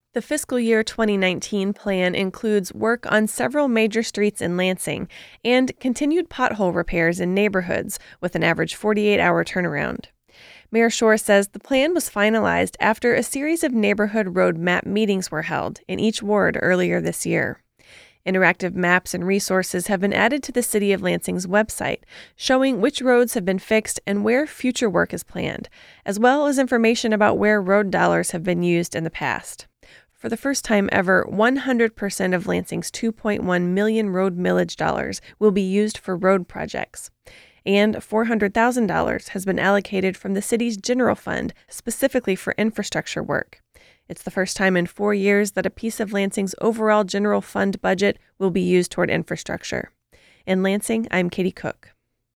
The fiscal year 2019 plan includes work on several major streets in Lansing and continued pothole repairs in neighborhoods with an average 48-hour turnaround. Mayor Shore says the plan was finalized after a series of neighborhood road map meetings were held in each ward earlier this year. Interactive maps and resources have been added to the City of Lansing's website, showing which roads have been fixed and where future work is planned, as well as information about where road dollars have been used in the past. For the first time ever, 100% of Lansing's $2.1 million road millage dollars will be used for road projects. And $400,000 has been allocated from the city's general fund specifically for infrastructure work. It's the first time in 4 years that a piece of Lansing's overall general fund budget will be used toward infrastructure. In Lansing, I'm Katie Cook.